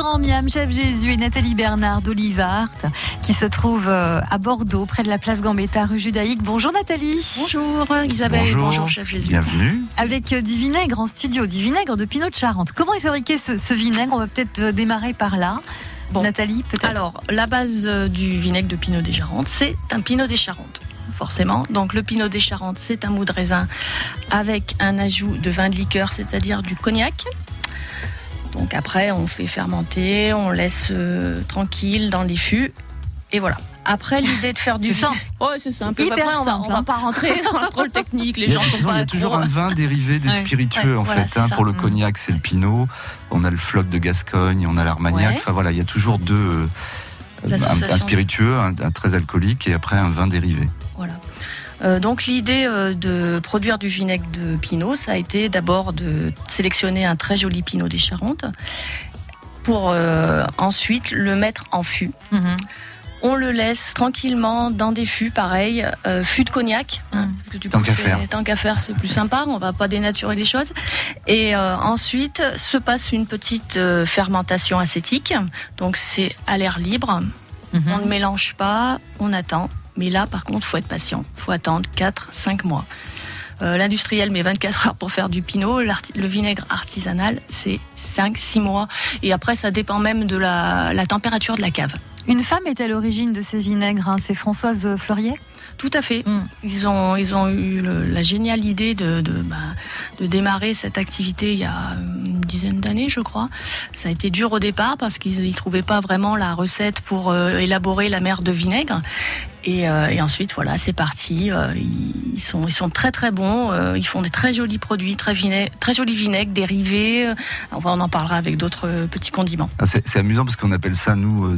Grand Miam, Chef Jésus et Nathalie Bernard d'Olivart qui se trouve à Bordeaux, près de la place Gambetta, rue Judaïque. Bonjour Nathalie. Bonjour Isabelle. Bonjour Chef Jésus. Bienvenue. Avec du vinaigre en studio, du vinaigre de Pinot de Charente. Comment est fabriqué ce vinaigre? On va peut-être démarrer par là. Bon. Nathalie, peut-être. Alors, la base du vinaigre de Pinot des Charentes, c'est un Pinot des Charentes. Forcément. Donc le Pinot des Charentes, c'est un mou de raisin avec un ajout de vin de liqueur, c'est-à-dire du cognac. Donc après, on fait fermenter, on laisse tranquille dans les fûts. Et voilà. Après, l'idée de faire du vin. Ouais, c'est simple. Hyper après, simple. On va pas rentrer dans le rôle technique. Les gens sont il y pas a toujours un vin dérivé des spiritueux, en voilà, fait. Pour le cognac, c'est le Pinot. On a le Floc de Gascogne, on a l'Armagnac. Enfin voilà, il y a toujours deux. Un spiritueux, un très alcoolique et après un vin dérivé. Voilà. Donc l'idée de produire du vinaigre de Pinot, ça a été d'abord de sélectionner un très joli Pinot des Charentes pour ensuite le mettre en fût. Mm-hmm. On le laisse tranquillement dans des fûts, pareil, fûts de cognac. Tant qu'à faire, c'est plus sympa. On va pas dénaturer les choses. Et ensuite, se passe une petite fermentation acétique. Donc c'est à l'air libre. Mm-hmm. On ne mélange pas, on attend. Mais là, par contre, faut être patient. Faut attendre 4-5 mois. L'industriel met 24 heures pour faire du Pinot. Le vinaigre artisanal, c'est 5-6 mois. Et après, ça dépend même de la température de la cave. Une femme est à l'origine de ces vinaigres, c'est Françoise Fleurier? Tout à fait. Ils ont eu la géniale idée de démarrer cette activité il y a une dizaine d'années, je crois. Ça a été dur au départ parce qu'ils ne trouvaient pas vraiment la recette pour élaborer la mer de vinaigre. Et ensuite, voilà, c'est parti. Ils sont très très bons. Ils font des très jolis produits, très jolis vinaigres dérivés. On en parlera avec d'autres petits condiments. C'est amusant parce qu'on appelle ça, nous,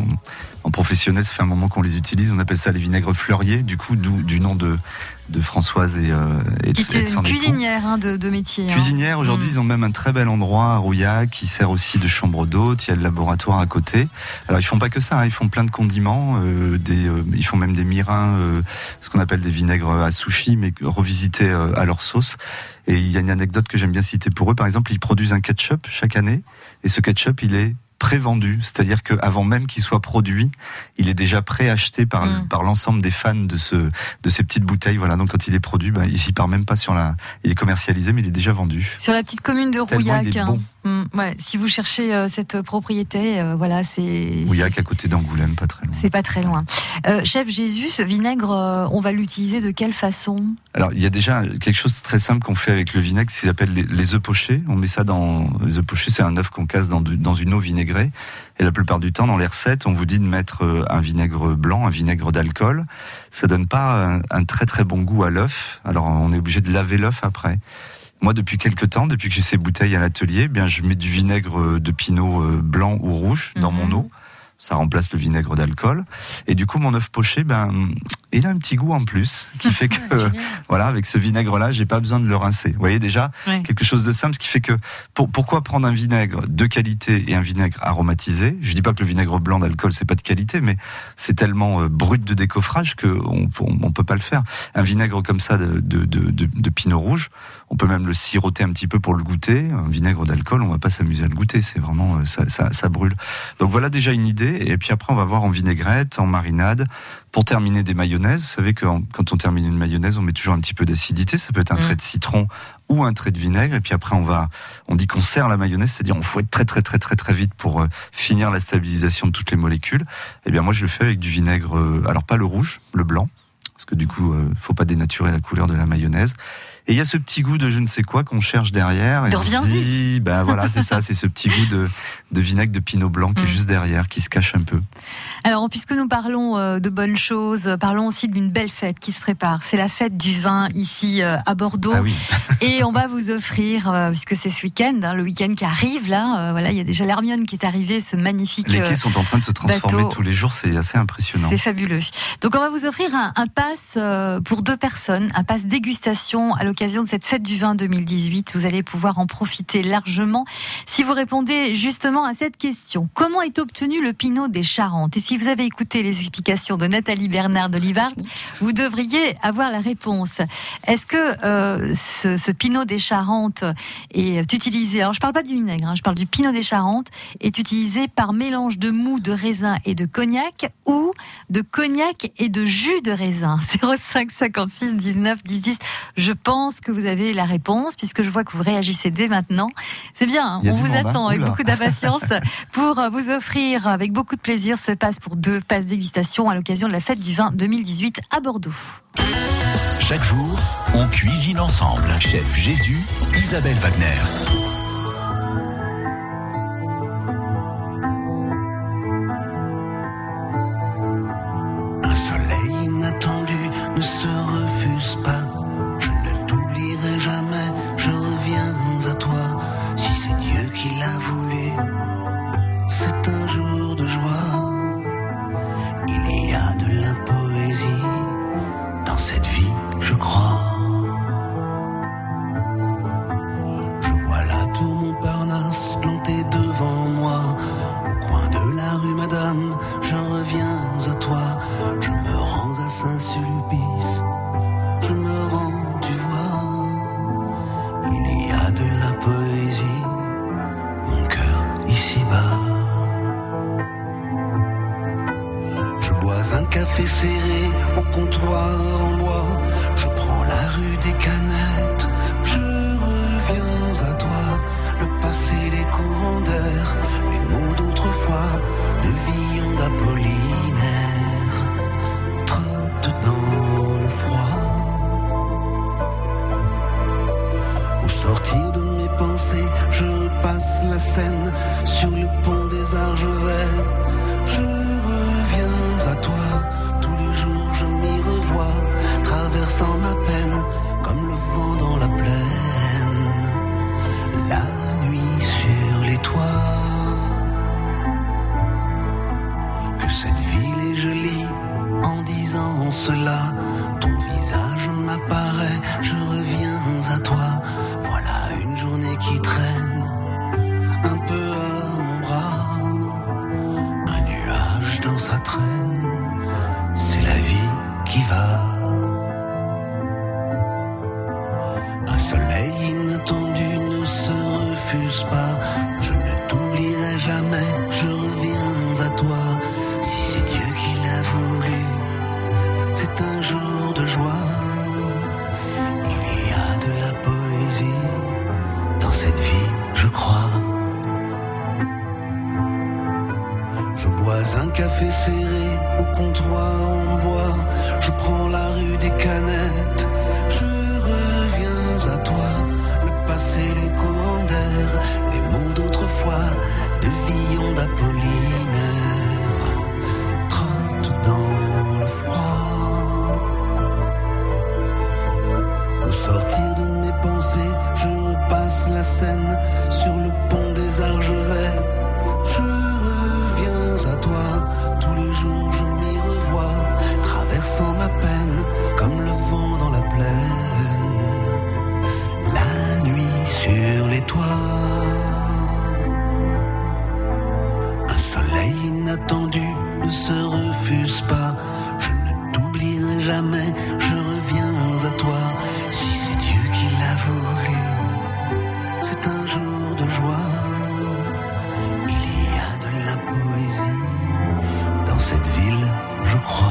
en professionnel, ça fait un moment qu'on les utilise. On appelle ça les vinaigres fleuriers, du coup, du nom de Françoise et de son époux. Une cuisinière de métier. Cuisinière, aujourd'hui, ils ont même un très bel endroit à Rouillac qui sert aussi de chambre d'hôte. Il y a le laboratoire à côté. Alors, ils font pas que ça, ils font plein de condiments. Ils font même des mirins, ce qu'on appelle des vinaigres à sushi, mais revisités à leur sauce. Et il y a une anecdote que j'aime bien citer pour eux. Par exemple, ils produisent un ketchup chaque année. Et ce ketchup, il est prévendu, c'est-à-dire qu'avant même qu'il soit produit, il est déjà préacheté par l'ensemble des fans de ces petites bouteilles. Voilà, donc quand il est produit, il part même pas il est commercialisé, mais il est déjà vendu. Sur la petite commune de Rouillac. Il est bon. Ouais, si vous cherchez cette propriété, voilà, c'est Rouillac à côté d'Angoulême, pas très loin. C'est pas très loin. Chef Jésus, ce vinaigre, on va l'utiliser de quelle façon? Alors, il y a déjà quelque chose de très simple qu'on fait avec le vinaigre, ce qu'ils appellent les œufs pochés. On met ça les œufs pochés, c'est un œuf qu'on casse dans une eau vinaigrée. Et la plupart du temps, dans les recettes, on vous dit de mettre un vinaigre blanc, un vinaigre d'alcool. Ça donne pas un très très bon goût à l'œuf. Alors, on est obligé de laver l'œuf après. Moi, depuis quelques temps, depuis que j'ai ces bouteilles à l'atelier, je mets du vinaigre de Pinot blanc ou rouge dans mon eau. Ça remplace le vinaigre d'alcool. Et du coup, mon œuf poché, il a un petit goût en plus, qui fait que, voilà, avec ce vinaigre-là, j'ai pas besoin de le rincer. Vous voyez déjà, quelque chose de simple, ce qui fait que, pourquoi prendre un vinaigre de qualité et un vinaigre aromatisé? Je dis pas que le vinaigre blanc d'alcool, c'est pas de qualité, mais c'est tellement brut de décoffrage qu'on peut pas le faire. Un vinaigre comme ça de Pinot rouge, on peut même le siroter un petit peu pour le goûter. Un vinaigre d'alcool, on va pas s'amuser à le goûter, c'est vraiment, ça brûle. Donc voilà déjà une idée. Et puis après, on va voir en vinaigrette, en marinade. Pour terminer des mayonnaises, vous savez que quand on termine une mayonnaise, on met toujours un petit peu d'acidité. Ça peut être un trait de citron ou un trait de vinaigre. Et puis après, on dit qu'on sert la mayonnaise, c'est-à-dire on fouette très très très très très vite pour finir la stabilisation de toutes les molécules. Eh bien, moi, je le fais avec du vinaigre, alors pas le rouge, le blanc, parce que du coup, faut pas dénaturer la couleur de la mayonnaise. Et il y a ce petit goût de je ne sais quoi qu'on cherche derrière. Et on se dit, voilà, c'est ça, c'est ce petit goût de vinaigre de Pinot blanc qui est juste derrière, qui se cache un peu. Alors, puisque nous parlons de bonnes choses, parlons aussi d'une belle fête qui se prépare. C'est la fête du vin ici à Bordeaux. Ah oui. Et on va vous offrir, puisque c'est ce week-end, le week-end qui arrive là, voilà, il y a déjà l'Hermione qui est arrivée, ce magnifique Les quais sont en train de se transformer bateau. Tous les jours, c'est assez impressionnant. C'est fabuleux. Donc on va vous offrir un pass pour 2 personnes, un pass dégustation à l'occasion l'occasion de cette fête du vin 2018. Vous allez pouvoir en profiter largement si vous répondez justement à cette question. Comment est obtenu le Pinot des Charentes? Et si vous avez écouté les explications de Nathalie Bernard d'Olivart, vous devriez avoir la réponse. Est-ce que ce Pinot des Charentes est utilisé, alors je parle pas du vinaigre, je parle du Pinot des Charentes, est utilisé par mélange de mou de raisin et de cognac ou de cognac et de jus de raisin? 05 56 19 10 10. Je pense que vous avez la réponse puisque je vois que vous réagissez dès maintenant. C'est bien, on vous attend avec beaucoup d'impatience pour vous offrir avec beaucoup de plaisir ce passe pour 2 passes dégustation à l'occasion de la fête du vin 2018 à Bordeaux. Chaque jour, on cuisine ensemble. Chef Jésus, Isabelle Wagner. Ne se refuse pas, je ne t'oublierai jamais, je reviens à toi. Si c'est Dieu qui l'a voulu, c'est un jour de joie. Il y a de la poésie dans cette vie, je crois. Je vois la tour Montparnasse plantée devant moi. Au coin de la rue Madame, je reviens à toi. Je me rends à Saint-Sulpice, je me rends, tu vois. Il y a de la poésie, mon cœur ici-bas. Je bois un café serré au comptoir en bois. Je prends la rue des Canettes, je reviens à toi. Le passé, les courants d'air, les mots d'autrefois, de Villon d'Apollinaire, trottent dans le froid. Au sortir de mes pensées, je passe la Seine, sur le pont des Argevets. Je reviens à toi, tous les jours je m'y revois, traversant ma peine, comme le vent dans la plaine. La nuit sur les toits, que cette ville est jolie. En disant cela, ton visage m'apparaît. Je reviens à toi. Voilà une journée qui traîne un peu à mon bras. Un nuage dans sa traîne, c'est la vie qui va. Un soleil inattendu ne se refuse pas. Je ne t'oublierai jamais, je reviens à toi. Si c'est Dieu qui l'a voulu, c'est un jour de joie. Il y a de la poésie dans cette vie, je crois. Je bois un café serré au comptoir en bois. Je prends la rue des Canettes, je reviens à toi. Le passé, les courants d'air, les mots d'autrefois, de Villon d'Apollinaire, trottent dans le froid. Au sortir de mes pensées, je repasse la Seine, sur le pont des Argevets. Je reviens à toi, tous les jours je m'y revois, traversant ma peine, comme le vent dans la plaine. La nuit sur les toits, un soleil inattendu ne se refuse pas. Je ne t'oublierai jamais, je reviens à toi. Si c'est Dieu qui l'a voulu, c'est un jour de joie. Il y a de la poésie dans cette ville, je crois.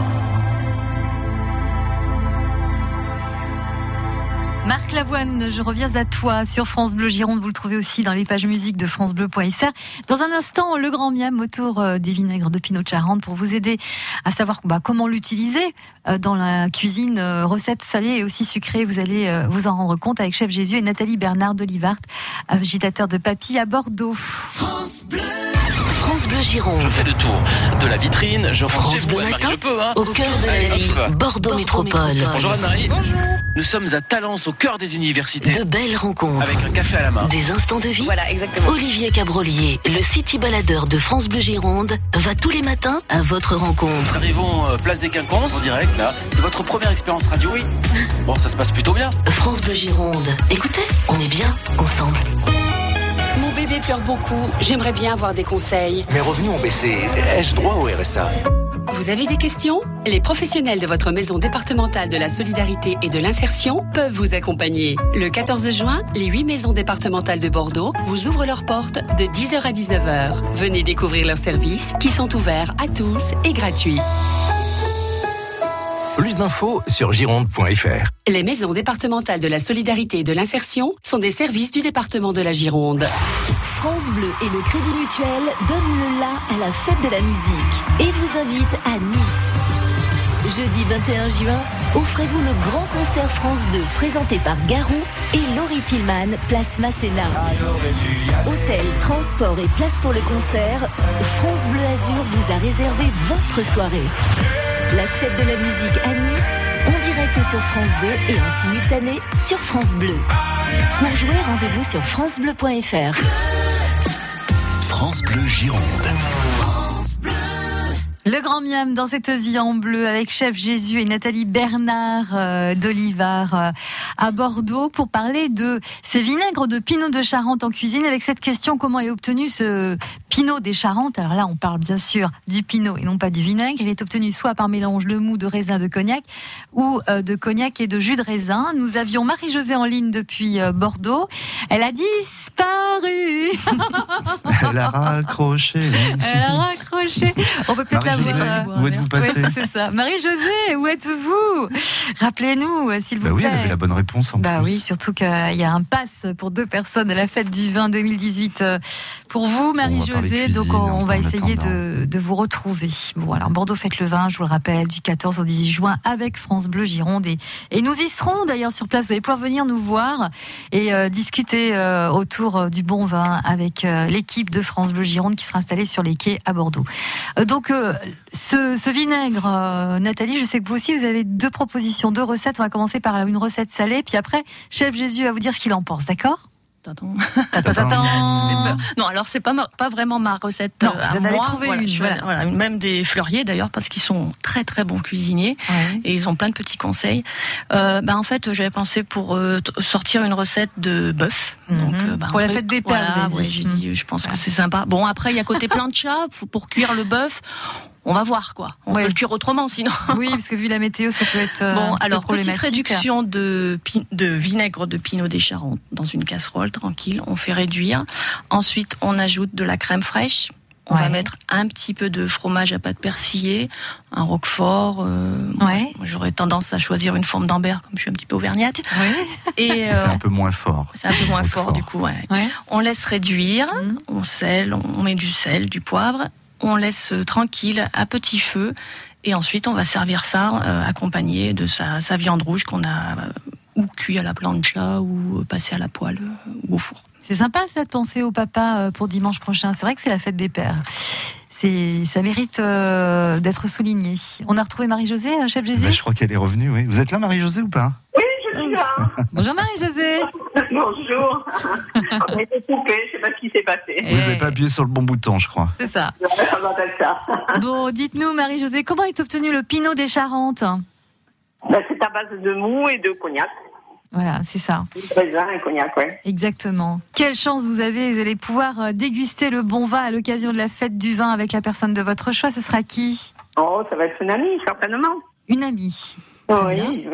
Marc Lavoine, je reviens à toi sur France Bleu Gironde. Vous le trouvez aussi dans les pages musiques de francebleu.fr. Dans un instant, le grand miam autour des vinaigres de Pinot de Charente pour vous aider à savoir comment l'utiliser dans la cuisine, recettes salées et aussi sucrées. Vous allez vous en rendre compte avec Chef Jésus et Nathalie Bernard d'Olivart, agitateur de papilles à Bordeaux. France Bleu. France France Bleu Gironde. Je fais le tour de la vitrine, je rentre France chez Bleu vous, Anne-Marie, Matin, je peux, hein. au cœur de la Allez, vie, hop. Bordeaux Métropole. Bonjour Anne-Marie. Bonjour. Nous sommes à Talence, au cœur des universités. De belles rencontres. Avec un café à la main. Des instants de vie. Voilà, exactement. Olivier Cabrolier, le city baladeur de France Bleu Gironde, va tous les matins à votre rencontre. Nous arrivons place des Quinconces, en direct, là. C'est votre première expérience radio? Oui. Bon, ça se passe plutôt bien. France Bleu Gironde. Écoutez, on est bien ensemble. Mon bébé pleure beaucoup. J'aimerais bien avoir des conseils. Mes revenus ont baissé. Ai-je droit au RSA? Vous avez des questions? Les professionnels de votre maison départementale de la solidarité et de l'insertion peuvent vous accompagner. Le 14 juin, les 8 maisons départementales de Bordeaux vous ouvrent leurs portes de 10h à 19h. Venez découvrir leurs services qui sont ouverts à tous et gratuits. Plus d'infos sur gironde.fr. Les maisons départementales de la solidarité et de l'insertion sont des services du département de la Gironde. France Bleu et le Crédit Mutuel donnent le la à la fête de la musique et vous invitent à Nice. Jeudi 21 juin, offrez-vous le grand concert France 2 présenté par Garou et Laurie Tillman, place Masséna. Hôtel, transport et place pour le concert, France Bleu Azur vous a réservé votre soirée. La fête de la musique à Nice, en direct sur France 2 et en simultané sur France Bleu. Pour jouer, rendez-vous sur francebleu.fr. France Bleu Gironde. Le grand miam dans cette vie en bleu avec Chef Jésus et Nathalie Bernard d'Olivard à Bordeaux pour parler de ces vinaigres de Pinot de Charente en cuisine avec cette question: comment est obtenu ce Pinot des Charentes? Alors là, on parle bien sûr du Pinot et non pas du vinaigre. Il est obtenu soit par mélange de mou de raisin de cognac ou de cognac et de jus de raisin. Nous avions Marie-Josée en ligne depuis Bordeaux. Elle a disparu. Elle a raccroché. Elle a raccroché. On peut peut-être la voir. Où êtes-vous passée? Oui, c'est ça. Marie-Josée, où êtes-vous? Rappelez-nous, s'il vous plaît. Oui, elle avait la bonne réponse en plus. Oui, surtout qu'il y a un pass pour 2 personnes à la fête du vin 2018 pour vous, Marie-Josée. Donc on va essayer de vous retrouver. Bon, alors Bordeaux fête le vin, je vous le rappelle, du 14 au 18 juin avec France Bleu Gironde. Et nous y serons d'ailleurs sur place. Vous allez pouvoir venir nous voir et discuter autour du bon vin avec l'équipe de France Bleu Gironde qui sera installée sur les quais à Bordeaux. Donc ce vinaigre, Nathalie, je sais que vous aussi vous avez 2 propositions, 2 recettes. On va commencer par une recette salée, puis après Chef Jésus va vous dire ce qu'il en pense, d'accord? Non, alors c'est pas vraiment ma recette. Non, vous en avez trouvé une. Voilà, même des fleuriers d'ailleurs, parce qu'ils sont très très bons cuisiniers et ils ont plein de petits conseils. En fait, j'avais pensé pour sortir une recette de bœuf. Donc, pour la fête des pères, vous avez dit. Je pense que c'est sympa. Bon, après il y a côté plancha pour cuire le bœuf. On va voir quoi. On peut le cuire autrement sinon. Oui, parce que vu la météo, ça peut être bon. Alors petite réduction de vinaigre de Pinot des Charentes dans une casserole tranquille. On fait réduire. Ensuite, on ajoute de la crème fraîche. On va mettre un petit peu de fromage à pâte persillée, un roquefort. Moi, j'aurais tendance à choisir une forme d'Ambert, comme je suis un petit peu auvergnate. Et c'est un peu moins fort. C'est un peu moins fort du coup. On laisse réduire. On sèle. On met du sel, du poivre. On laisse tranquille à petit feu et ensuite on va servir ça accompagné de sa viande rouge qu'on a ou cuit à la plancha ou passé à la poêle ou au four. C'est sympa ça de penser au papa pour dimanche prochain. C'est vrai que c'est la fête des pères. Ça mérite d'être souligné. On a retrouvé Marie-Josée, Chef Jésus? Je crois qu'elle est revenue, oui. Vous êtes là Marie-Josée ou pas? Oui, je suis là. Bonjour Marie-Josée. Bonjour. On a été coupé, je ne sais pas ce qui s'est passé. Vous n'avez pas appuyé sur le bon bouton, je crois. C'est ça. Ça m'appelle ça. Bon, dites-nous Marie-Josée, comment est obtenu le Pinot des Charentes? C'est à base de mou et de cognac. Voilà, c'est ça. Raisin et cognac, oui. Exactement. Quelle chance vous avez, vous allez pouvoir déguster le bon vin à l'occasion de la fête du vin avec la personne de votre choix. Ce sera qui? Oh, ça va être une amie, certainement. Une amie. Oui.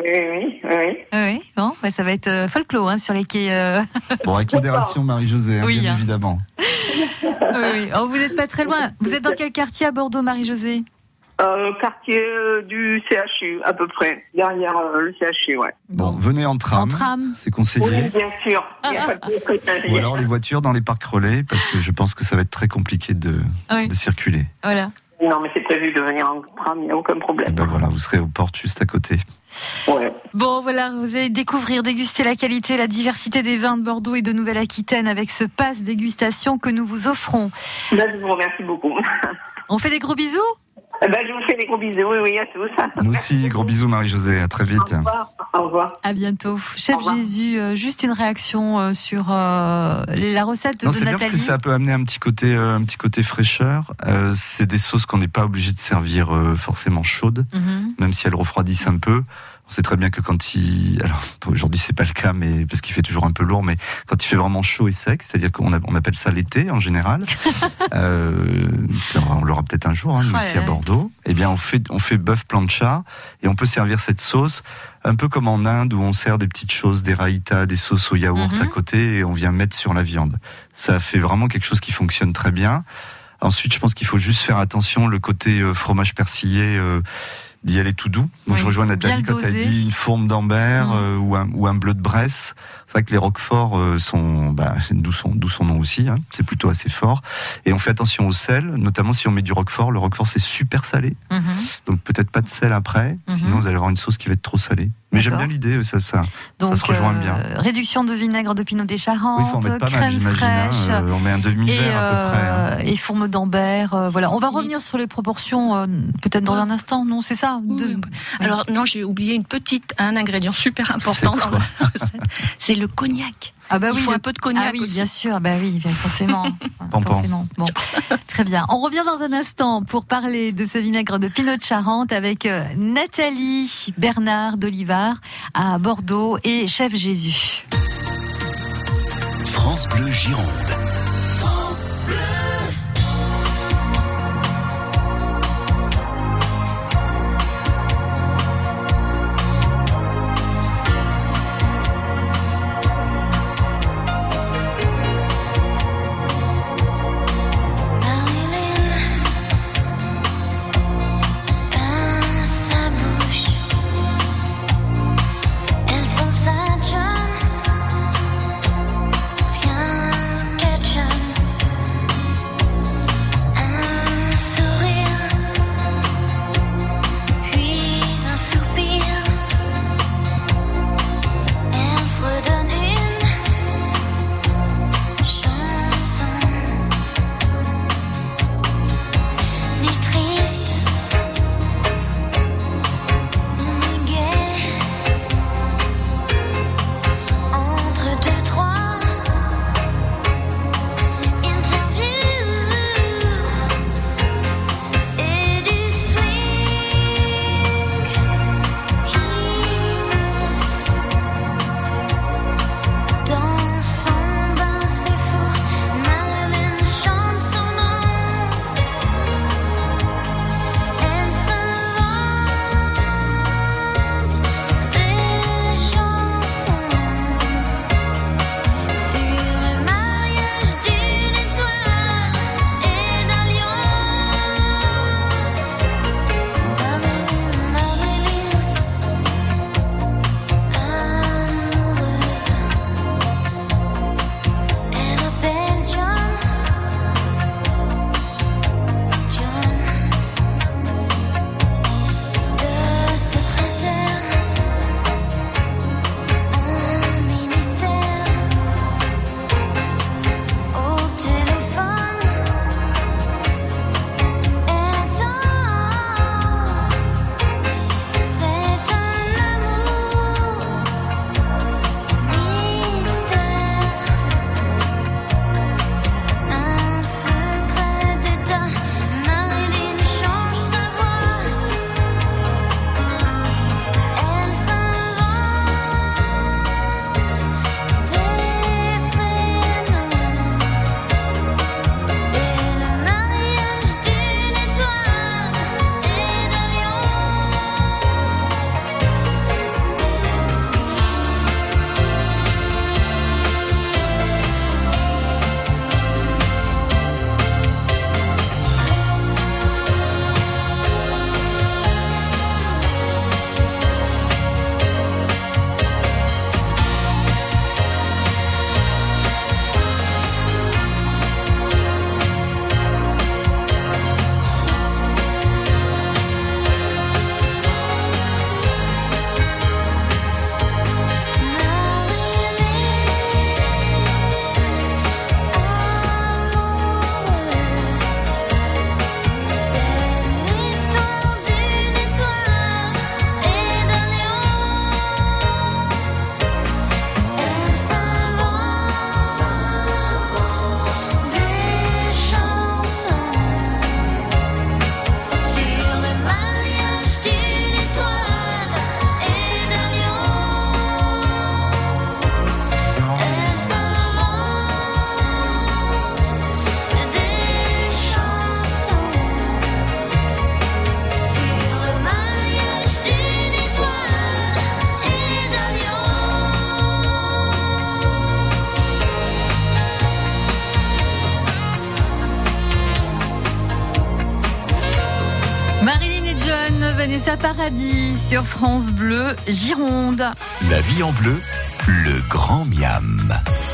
Bon, ça va être folklore sur les quais. Bon, avec modération, Marie-Josée, bien évidemment. Oui. Oh, vous n'êtes pas très loin. Vous êtes dans quel quartier à Bordeaux, Marie-Josée? Quartier du CHU, à peu près. Derrière le CHU, Bon, venez en tram. En tram. C'est conseillé. Oui, bien sûr. Il y a pas de Ou alors les voitures dans les parcs relais, parce que je pense que ça va être très compliqué de circuler. Voilà. Non, mais c'est prévu de venir en tram, il n'y a aucun problème. Et ben voilà, vous serez aux portes juste à côté. Ouais. Bon, voilà, vous allez découvrir, déguster la qualité, la diversité des vins de Bordeaux et de Nouvelle-Aquitaine avec ce pass dégustation que nous vous offrons. Là, je vous remercie beaucoup. On fait des gros bisous ? Je vous fais des gros bisous, oui, à tous. Nous aussi, gros bisous Marie-Josée, à très vite. Au revoir. Au revoir. À bientôt. Chef Jésus, juste une réaction sur la recette non, de c'est Nathalie. bien parce que ça peut amener un petit côté fraîcheur. C'est des sauces qu'on n'est pas obligé de servir forcément chaudes, même si elles refroidissent un peu. On sait très bien que alors aujourd'hui c'est pas le cas, mais parce qu'il fait toujours un peu lourd, mais quand il fait vraiment chaud et sec, c'est-à-dire qu'on appelle ça l'été en général. On l'aura peut-être un jour, nous ici à Bordeaux. Eh bien, on fait bœuf plancha et on peut servir cette sauce un peu comme en Inde où on sert des petites choses, des raïtas, des sauces au yaourt à côté et on vient mettre sur la viande. Ça fait vraiment quelque chose qui fonctionne très bien. Ensuite, je pense qu'il faut juste faire attention le côté fromage persillé. D'y aller tout doux. Moi, je rejoins Nathalie quand elle dit une fourme d'Ambert ou un bleu de Bresse. C'est vrai que les roqueforts sont, d'où son nom aussi. C'est plutôt assez fort. Et on fait attention au sel, notamment si on met du roquefort. Le roquefort c'est super salé, donc peut-être pas de sel après. Sinon, vous allez avoir une sauce qui va être trop salée. Mais j'aime bien l'idée, ça se rejoint bien. Réduction de vinaigre de Pinot des Charentes, faut en mettre pas crème mal, fraîche, on met un demi-verre à peu près. Et fourme d'Ambert. Voilà, on va revenir sur les proportions peut-être dans un instant. Non, c'est ça. Alors non, j'ai oublié un ingrédient super important dans la recette. C'est le cognac. Ah bah il faut un peu de cognac aussi. aussi. Bien sûr, bien forcément. Forcément. Bon, très bien. On revient dans un instant pour parler de ce vinaigre de Pinot de Charente avec Nathalie Bernard d'Olivard à Bordeaux et Chef Jésus. France Bleu Gironde. Elle pense à John, rien qu'elle John, Vanessa Paradis sur France Bleu Gironde. La vie en bleu, le grand miam.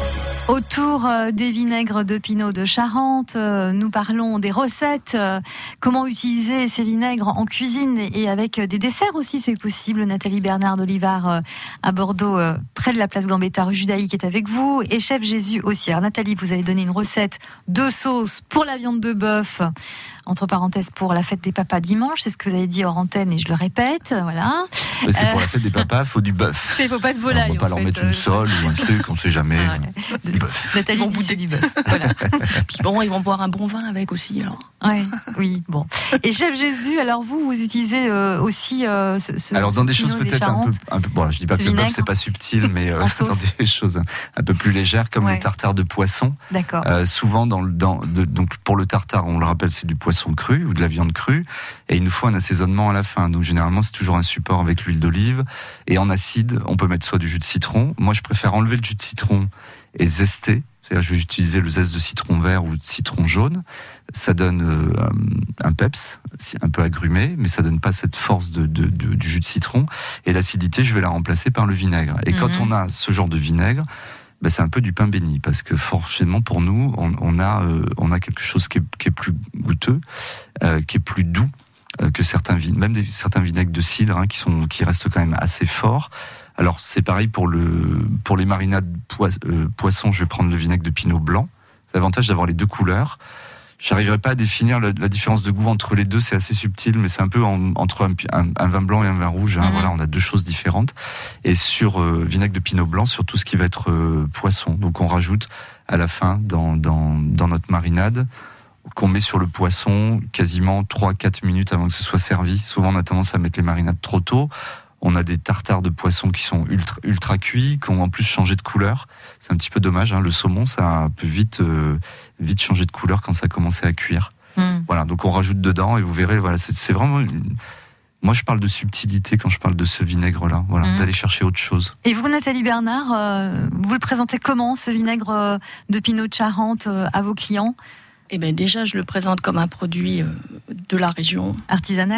Autour des vinaigres de Pinot de Charente, nous parlons des recettes, comment utiliser ces vinaigres en cuisine et avec des desserts aussi, c'est possible. Nathalie Bernard d'Olivard à Bordeaux, près de la place Gambetta, rue Judaïque, est avec vous, et Chef Jésus aussi. Alors Nathalie, vous avez donné une recette de sauce pour la viande de bœuf, entre parenthèses pour la fête des papas dimanche, c'est ce que vous avez dit hors antenne et je le répète, voilà. Parce que pour la fête des papas, il faut du bœuf. Il ne faut pas de volaille. On ne va pas leur mettre une sole ou un truc, on ne sait jamais. Ouais. Du bœuf. Nathalie dit c'est du bœuf. Voilà. Puis bon, ils vont boire un bon vin avec aussi. Alors. Ouais, oui, bon. Et Chef Jésus, alors vous utilisez aussi alors dans des choses peut-être un peu bon, je dis pas que le bœuf c'est pas subtil, mais dans des choses un peu plus légères comme les tartares de poisson. D'accord. Souvent donc pour le tartare, on le rappelle, c'est du poisson cru ou de la viande crue, et il nous faut un assaisonnement à la fin. Donc généralement c'est toujours un support avec l'huile d'olive, et en acide on peut mettre soit du jus de citron. Moi je préfère enlever le jus de citron et zester. C'est-à-dire je vais utiliser le zeste de citron vert ou de citron jaune. Ça donne un peps, un peu agrumé, mais ça donne pas cette force du jus de citron. Et l'acidité, je vais la remplacer par le vinaigre. Et quand on a ce genre de vinaigre, c'est un peu du pain béni, parce que forcément pour nous, on a quelque chose qui est plus goûteux, qui est plus doux que certains vinaigres de cidre, qui restent quand même assez forts. Alors c'est pareil pour les marinades poisson, je vais prendre le vinaigre de Pinot blanc. C'est l'avantage d'avoir les deux couleurs. J'arriverai pas à définir la différence de goût entre les deux, c'est assez subtil, mais c'est un peu entre un vin blanc et un vin rouge. Voilà, on a deux choses différentes. Et sur vinaigre de Pinot blanc, sur tout ce qui va être poisson. Donc on rajoute à la fin dans notre marinade, qu'on met sur le poisson quasiment 3-4 minutes avant que ce soit servi. Souvent on a tendance à mettre les marinades trop tôt. On a des tartares de poisson qui sont ultra cuits, qui ont en plus changé de couleur. C'est un petit peu dommage, le saumon, ça peut vite changer de couleur quand ça a commencé à cuire. Voilà, donc on rajoute dedans et vous verrez, voilà, c'est vraiment... Moi, je parle de subtilité quand je parle de ce vinaigre-là, voilà, d'aller chercher autre chose. Et vous, Nathalie Bernard, vous le présentez comment, ce vinaigre de Pinot de Charente, à vos clients ? Eh bien, déjà, je le présente comme un produit de la région. Artisanal.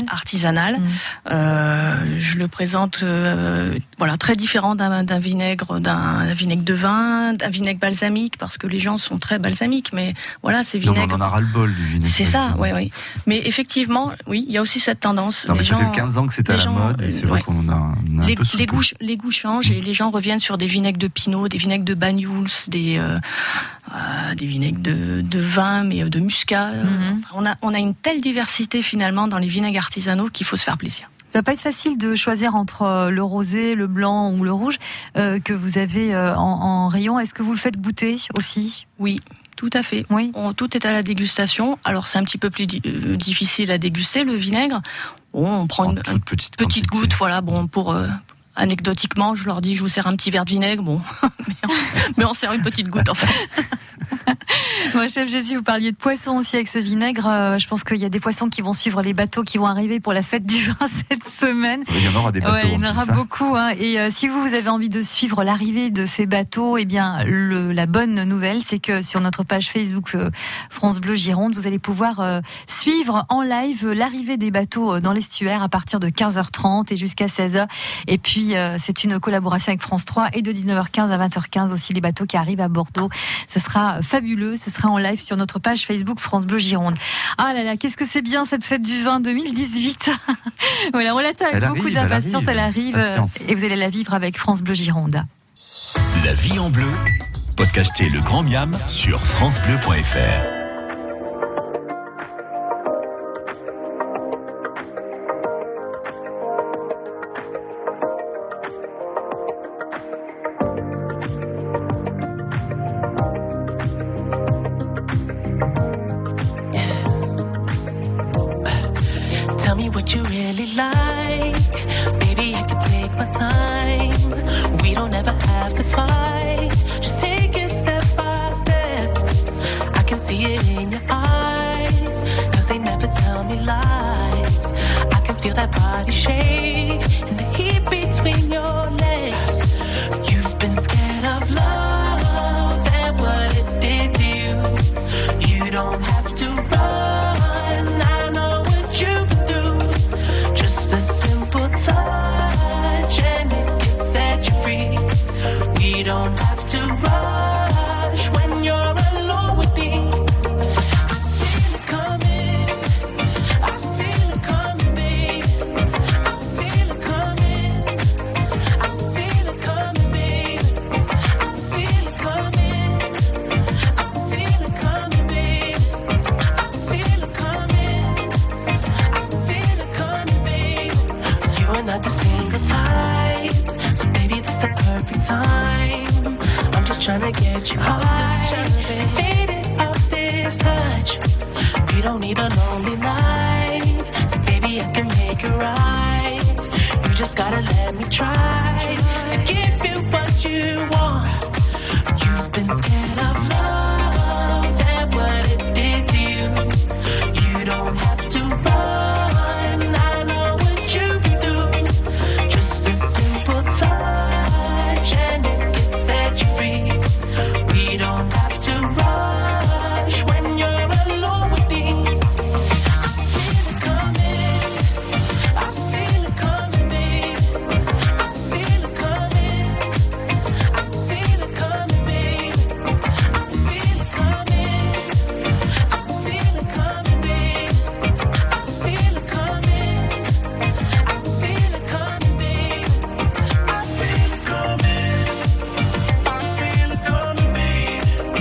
Je le présente très différent d'un vinaigre de vin, d'un vinaigre balsamique, parce que les gens sont très balsamiques, mais voilà, c'est vinaigre. Non, on en a ras-le-bol du vinaigre. C'est ça, oui. Mais effectivement, oui, il y a aussi cette tendance. Non, mais ça fait 15 ans que c'est à la mode, et c'est vrai qu'on a un peu soufflé. Les goûts changent, et les gens reviennent sur des vinaigres de Pinot, des vinaigres de Banyuls, des vinaigres de vin, mais de muscat. On a une telle diversité finalement dans les vinaigres artisanaux qu'il faut se faire plaisir. Ça va pas être facile de choisir entre le rosé, le blanc ou le rouge que vous avez en rayon. Est-ce que vous le faites goûter aussi ? Oui. Tout à fait. Oui. Tout est à la dégustation. Alors c'est un petit peu plus difficile à déguster le vinaigre. On prend une petite goutte, voilà. Bon, pour anecdotiquement, je leur dis, je vous sers un petit verre de vinaigre. Bon, mais on sert une petite goutte en fait. Moi, Chef Jésus, vous parliez de poissons aussi avec ce vinaigre. Je pense qu'il y a des poissons qui vont suivre les bateaux qui vont arriver pour la fête du vin cette semaine. Il y en aura des bateaux. Il y en aura beaucoup. Et si vous avez envie de suivre l'arrivée de ces bateaux, eh bien, la bonne nouvelle, c'est que sur notre page Facebook France Bleu Gironde, vous allez pouvoir suivre en live l'arrivée des bateaux dans l'estuaire à partir de 15h30 et jusqu'à 16h. Et puis, c'est une collaboration avec France 3 et de 19h15 à 20h15 aussi les bateaux qui arrivent à Bordeaux. Ce sera fabuleux. Ce sera en live sur notre page Facebook France Bleu Gironde. Ah là là, qu'est-ce que c'est bien cette fête du vin 2018. Voilà, on l'attend avec beaucoup d'impatience. Elle arrive et vous allez la vivre avec France Bleu Gironde. La vie en bleu, podcastez le Grand Miam sur francebleu.fr. What you really like, baby, I can take my time. We don't ever have to fight. Just take it step by step. I can see it in your eyes, 'cause they never tell me lies. I can feel that body shake and the heat between your legs. You've been scared of love and what it did to you. You don't have to run. I know what you've been through. don't need a lonely night. So baby, I can make it right. You just gotta let me try to give you what you want. You've been scared of love and what it did to you. You don't have to run, I know what you can do. Just a simple touch and it can set you free. We don't have to rush when you're alone with me. I feel it coming, I feel it coming, babe. I feel it coming, I feel it coming, babe. I feel it coming, I feel it coming, babe. I feel it coming, I feel it coming, babe. I feel it coming, I feel it coming, babe.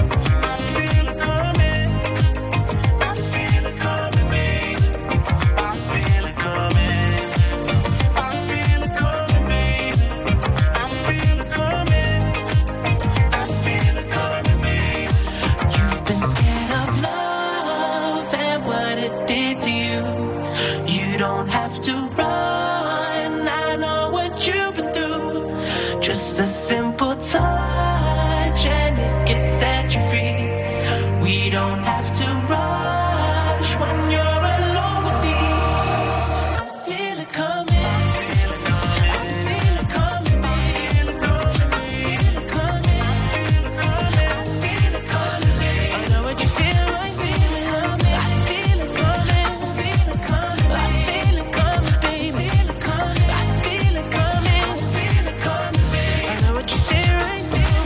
You've been scared of love and what it did to you. You don't have to run, I know what you've been through. Just a simple touch and it can set you free. We don't have to rush when you're alone with me. I feel it coming, I feel it coming, babe. I feel it coming, I feel it coming, babe. I know what you feel, I feel it coming. I feel it coming, feel it coming, I feel it coming, babe. I feel it coming, I feel it coming, babe. I know what you feel, I feel it.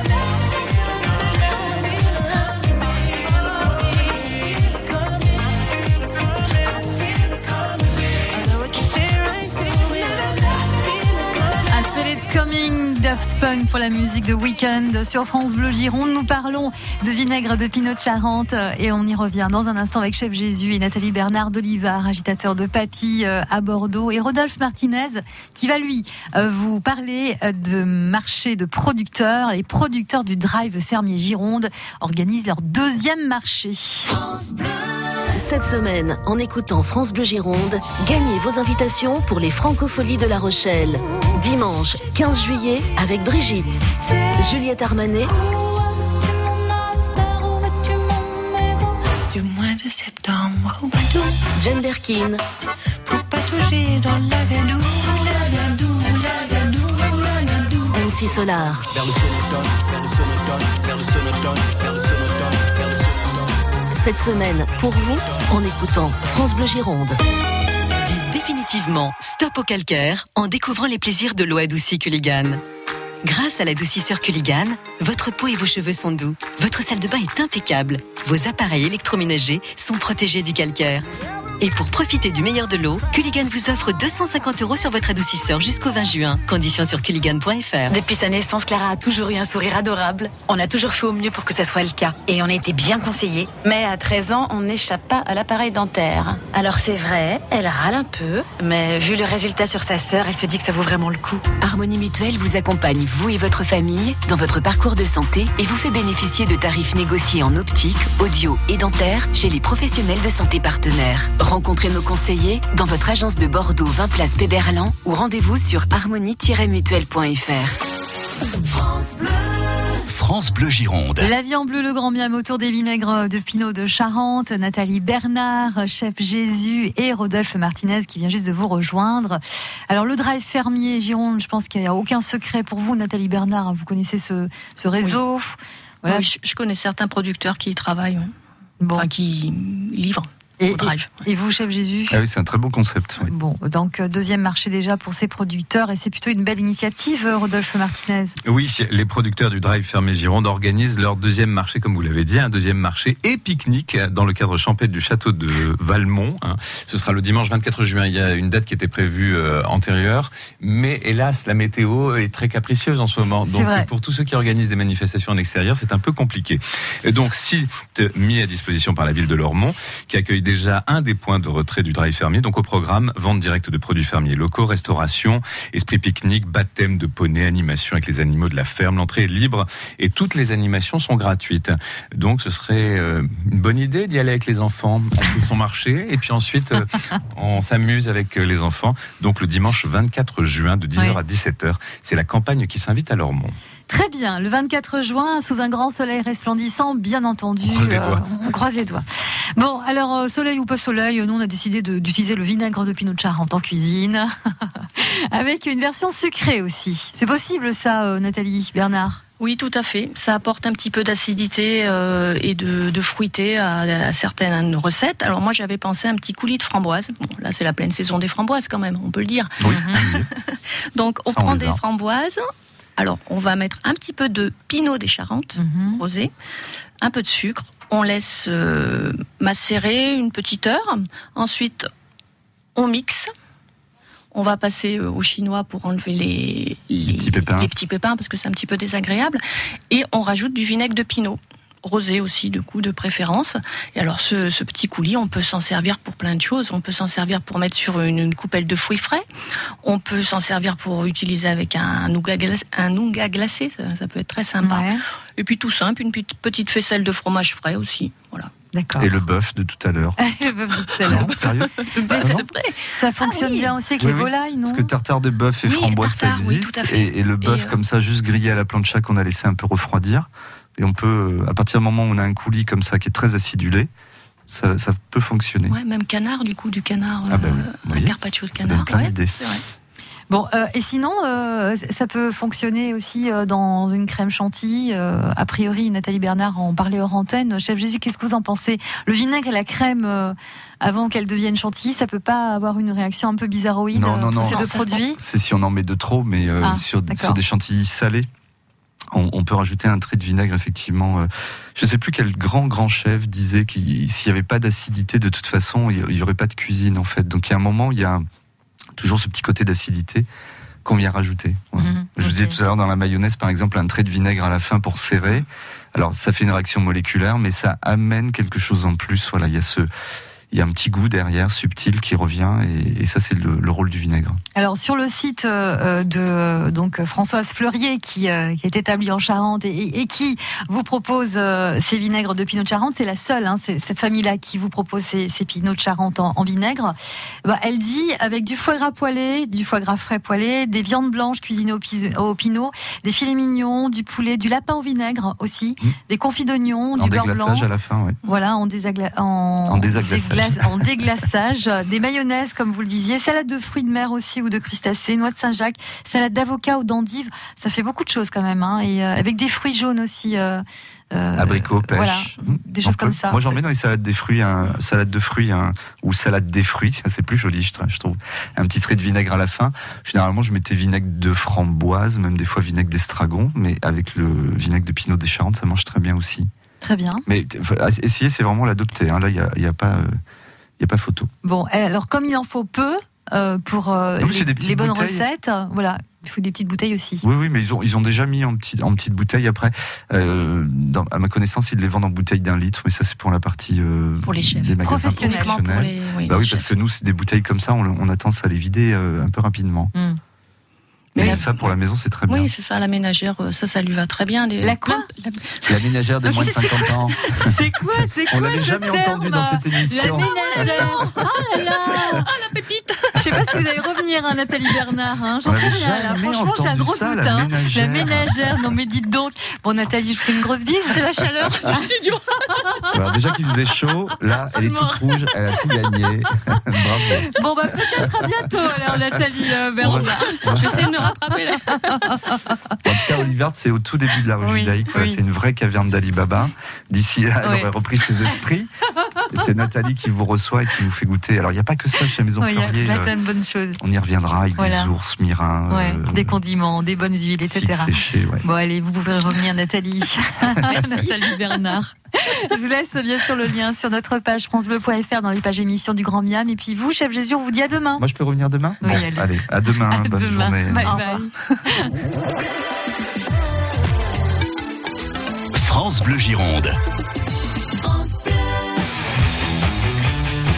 I Feel It Coming, Daft Punk pour la musique de Weekend sur France Bleu Gironde. Nous parlons de vinaigre de Pinot de Charente et on y revient dans un instant avec Chef Jésus et Nathalie Bernard d'Olivar, agitateur de papy à Bordeaux, et Rodolphe Martinez qui va lui vous parler de marché de producteurs. Les producteurs du Drive Fermier Gironde organisent leur deuxième marché. France Bleu. Cette semaine, en écoutant France Bleu Gironde, gagnez vos invitations pour les Francopholies de La Rochelle. Dimanche 15 juillet avec Brigitte, Juliette Armanet, Du mois de septembre au bateau, Jane Birkin, pour patauger dans la gadou, la gadou, la gadou, la gadou. MC Solar. Vers le sonotone, vers le sonotone, vers le sonotone, vers le sonotone, vers le sonotone. Cette semaine, pour vous, en écoutant France Bleu Gironde. Dites définitivement stop au calcaire en découvrant les plaisirs de l'eau adoucie Culligan. Grâce à l'adoucisseur Culligan, votre peau et vos cheveux sont doux, votre salle de bain est impeccable, vos appareils électroménagers sont protégés du calcaire. Et pour profiter du meilleur de l'eau, Culligan vous offre 250 € sur votre adoucisseur jusqu'au 20 juin. Conditions sur culligan.fr. Depuis sa naissance, Clara a toujours eu un sourire adorable. On a toujours fait au mieux pour que ça soit le cas. Et on a été bien conseillés. Mais à 13 ans, on n'échappe pas à l'appareil dentaire. Alors c'est vrai, elle râle un peu. Mais vu le résultat sur sa sœur, elle se dit que ça vaut vraiment le coup. Harmonie Mutuelle vous accompagne, vous et votre famille, dans votre parcours de santé et vous fait bénéficier de tarifs négociés en optique, audio et dentaire chez les professionnels de santé partenaires. Rencontrez nos conseillers dans votre agence de Bordeaux 20 place Péberlan ou rendez-vous sur harmonie-mutuelle.fr. France Bleu. France Bleu Gironde. La vie en bleu, le grand miam autour des vinaigres de Pinot de Charente. Nathalie Bernard, Chef Jésus et Rodolphe Martinez qui vient juste de vous rejoindre. Alors le Drive Fermier Gironde, je pense qu'il n'y a aucun secret pour vous, Nathalie Bernard. Vous connaissez ce réseau. Oui. Voilà. Oui, je connais certains producteurs qui y travaillent, qui livrent. Et vous, Chef Jésus? Ah oui, c'est un très bon concept. Oui. Bon, donc deuxième marché déjà pour ces producteurs, et c'est plutôt une belle initiative, Rodolphe Martinez. Oui, les producteurs du Drive Fermier Gironde organisent leur deuxième marché, comme vous l'avez dit, un deuxième marché et pique-nique dans le cadre champêtre du château de Valmont. Ce sera le dimanche 24 juin. Il y a une date qui était prévue antérieure, mais hélas, la météo est très capricieuse en ce moment. Donc pour tous ceux qui organisent des manifestations en extérieur, c'est un peu compliqué. Et donc, site mis à disposition par la ville de Lormont, qui accueille déjà un des points de retrait du drive fermier. Donc au programme, vente directe de produits fermiers locaux, restauration, esprit pique-nique, baptême de poney, animation avec les animaux de la ferme. L'entrée est libre et toutes les animations sont gratuites. Donc ce serait une bonne idée d'y aller avec les enfants. On fait son marché et puis ensuite on s'amuse avec les enfants. Donc le dimanche 24 juin de 10h à 17h, c'est la campagne qui s'invite à Lormont. Très bien, le 24 juin, sous un grand soleil resplendissant, bien entendu. On croise les doigts. Bon, alors, soleil ou pas soleil, nous on a décidé d'utiliser le vinaigre de Pinot de Charente en cuisine, avec une version sucrée aussi. C'est possible ça, Nathalie, Bernard ? Oui, tout à fait. Ça apporte un petit peu d'acidité et de fruité à certaines recettes. Alors moi, j'avais pensé à un petit coulis de framboises. Bon, là, c'est la pleine saison des framboises quand même, on peut le dire. Oui. Donc, on prend des framboises. Alors, on va mettre un petit peu de Pinot des Charentes, rosé, un peu de sucre. On laisse macérer une petite heure. Ensuite, on mixe. On va passer au chinois pour enlever les petits pépins parce que c'est un petit peu désagréable. Et on rajoute du vinaigre de Pinot. Rosé aussi, de préférence. Et alors, ce petit coulis, on peut s'en servir pour plein de choses. On peut s'en servir pour mettre sur une coupelle de fruits frais. On peut s'en servir pour utiliser avec un nougat glacé. Ça peut être très sympa. Ouais. Et puis, tout simple, une petite faisselle de fromage frais aussi. Voilà. D'accord. Et le bœuf de tout à l'heure. Le bœuf de tout à l'heure. Sérieux ? Ça fonctionne bien aussi avec les volailles, non ? Parce que tartare de bœuf et framboise, ça existe. Et le bœuf, comme ça, juste grillé à la plancha qu'on a laissé un peu refroidir. Et on peut, à partir du moment où on a un coulis comme ça qui est très acidulé, ça peut fonctionner. Ouais, même canard, du canard, un carpaccio de canard. Ça donne plein d'idées. C'est vrai. Bon, et sinon, ça peut fonctionner aussi dans une crème chantilly. A priori, Nathalie Bernard en parlait hors antenne. Chef Jésus, qu'est-ce que vous en pensez ? Le vinaigre et la crème, avant qu'elle devienne chantilly, ça peut pas avoir une réaction un peu bizarroïde tous ces deux produits ? C'est si on en met de trop, mais sur des chantilly salés. On peut rajouter un trait de vinaigre, effectivement. Je ne sais plus quel grand chef disait que s'il n'y avait pas d'acidité, de toute façon, il n'y aurait pas de cuisine, en fait. Donc, il y a un moment, il y a toujours ce petit côté d'acidité qu'on vient rajouter. Ouais. Je vous disais tout à l'heure, dans la mayonnaise, par exemple, un trait de vinaigre à la fin pour serrer. Alors, ça fait une réaction moléculaire, mais ça amène quelque chose en plus. Voilà, il y a un petit goût derrière, subtil, qui revient, et ça, c'est le rôle du vinaigre. Alors, sur le site de Françoise Fleurier, qui est établie en Charente et qui vous propose ces vinaigres de Pinot de Charente, c'est la seule, c'est cette famille-là qui vous propose ces Pinot de Charente en vinaigre. Elle dit avec du foie gras poêlé, du foie gras frais poêlé, des viandes blanches cuisinées au pinot, des filets mignons, du poulet, du lapin au vinaigre aussi, des confits d'oignons, du beurre blanc. En déglaçage à la fin, oui. Voilà, en déglaçage, des mayonnaises comme vous le disiez, salade de fruits de mer aussi ou de crustacés, noix de Saint-Jacques, salade d'avocat ou d'endive, ça fait beaucoup de choses quand même, et avec des fruits jaunes aussi. Abricots, pêche, voilà, des choses comme ça. Moi j'en mets dans les salades des fruits, salade de fruits ou salade des fruits, c'est plus joli je trouve. Un petit trait de vinaigre à la fin. Généralement je mettais vinaigre de framboise, même des fois vinaigre d'estragon, mais avec le vinaigre de Pinot des Charentes, ça mange très bien aussi. Très bien. Mais essayez, c'est vraiment l'adopter. Là, il y a pas photo. Bon, alors comme il en faut peu pour les bonnes recettes, voilà, il faut des petites bouteilles aussi. Oui, mais ils ont déjà mis en petites bouteilles après. À ma connaissance, ils les vendent en bouteilles d'1 litre, mais ça c'est pour la partie pour les chefs des magasins professionnels. Oui, parce que nous, c'est des bouteilles comme ça, on a tendance à les vider un peu rapidement. Mais ça, pour la maison, c'est très bien. Oui, c'est ça, la ménagère, ça lui va très bien. La quoi ? La ménagère de moins de 50 ans. C'est quoi On l'avait jamais entendu dans cette émission. La ménagère. Oh là là. Ah, la pépite. Je sais pas si vous allez revenir, Nathalie Bernard. J'en sais rien, là. Franchement, j'ai un gros doute. La ménagère. Non, mais dites donc. Bon, Nathalie, je fais une grosse bise. C'est la chaleur du studio. Alors, déjà qu'il faisait chaud, là, elle est toute rouge, elle a tout gagné. Bravo. Bon, peut-être à bientôt, alors, Nathalie Bernard. J'essaie de me rattraper, là. En tout cas, Oliverte, c'est au tout début de la rue judaïque. Oui. C'est une vraie caverne d'Ali Baba. D'ici là, elle aurait repris ses esprits. C'est Nathalie qui vous reçoit et qui vous fait goûter. Alors, il n'y a pas que ça chez Maison Fleurier. Il y a plein de bonnes choses. On y reviendra avec des ours, mirins. Des condiments, des bonnes huiles, etc. Séchés, Bon, allez, vous pouvez revenir, Nathalie. Nathalie Bernard. Je vous laisse bien sûr le lien sur notre page francebleu.fr dans les pages émissions du Grand Miam. Et puis vous, Chef Jésus, on vous dit à demain. Moi, je peux revenir demain ? Oui, allez, à demain. Bonne journée. Bye bye. France Bleu Gironde.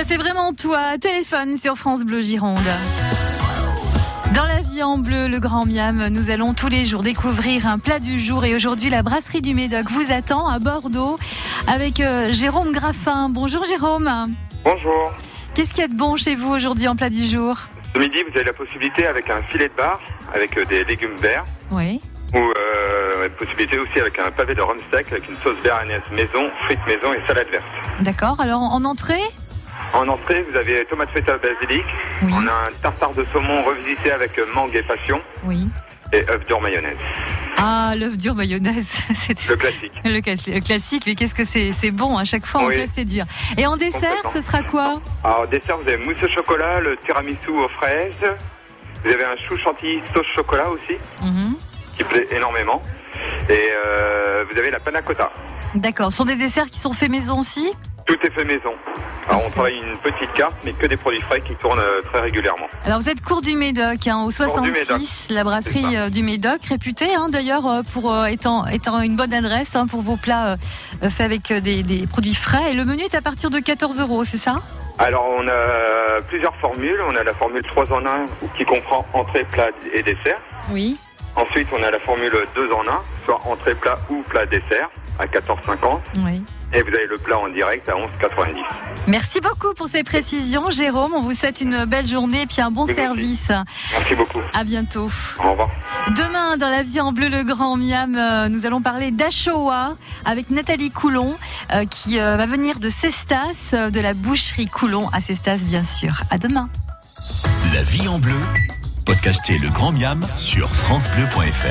Ça c'est vraiment toi, téléphone sur France Bleu Gironde. Dans la vie en bleu, le Grand Miam, nous allons tous les jours découvrir un plat du jour et aujourd'hui la brasserie du Médoc vous attend à Bordeaux avec Jérôme Graffin. Bonjour Jérôme. Bonjour. Qu'est-ce qu'il y a de bon chez vous aujourd'hui en plat du jour? Ce midi, vous avez la possibilité avec un filet de bar, avec des légumes verts. Oui. Ou possibilité aussi avec un pavé de rhum sec, avec une sauce béarnaise maison, frites maison et salade verte. D'accord, alors en entrée? En entrée, vous avez tomate feta basilic. Oui. On a un tartare de saumon revisité avec mangue et passion. Oui. Et œuf dur mayonnaise. Ah, l'œuf dur mayonnaise. Le classique. Le classique, mais qu'est-ce que c'est bon, à chaque fois on fait séduire. Et en dessert, ce sera quoi? Alors, en dessert, vous avez mousse au chocolat, le tiramisu aux fraises. Vous avez un chou chantilly sauce chocolat aussi, qui plaît énormément. Et vous avez la panna cotta. D'accord, ce sont des desserts qui sont faits maison aussi? Tout est fait maison. Alors on travaille une petite carte, mais que des produits frais qui tournent très régulièrement. Alors vous êtes cours du Médoc, au 66, la brasserie du Médoc, réputée d'ailleurs pour étant une bonne adresse pour vos plats faits avec des produits frais. Et le menu est à partir de 14 €, c'est ça? Alors on a plusieurs formules. On a la formule 3 en 1 qui comprend entrée, plat et dessert. Oui. Ensuite on a la formule 2 en 1, soit entrée, plat ou plat dessert à 14,50. Oui. Et vous avez le plat en direct à 11,90. Merci beaucoup pour ces précisions, Jérôme. On vous souhaite une belle journée et puis un bon service. Merci beaucoup. À bientôt. Au revoir. Demain, dans La vie en bleu, le Grand Miam, nous allons parler d'Achoa avec Nathalie Coulon, qui va venir de Cestas, de la boucherie Coulon à Cestas, bien sûr. À demain. La vie en bleu, podcastez le Grand Miam sur francebleu.fr.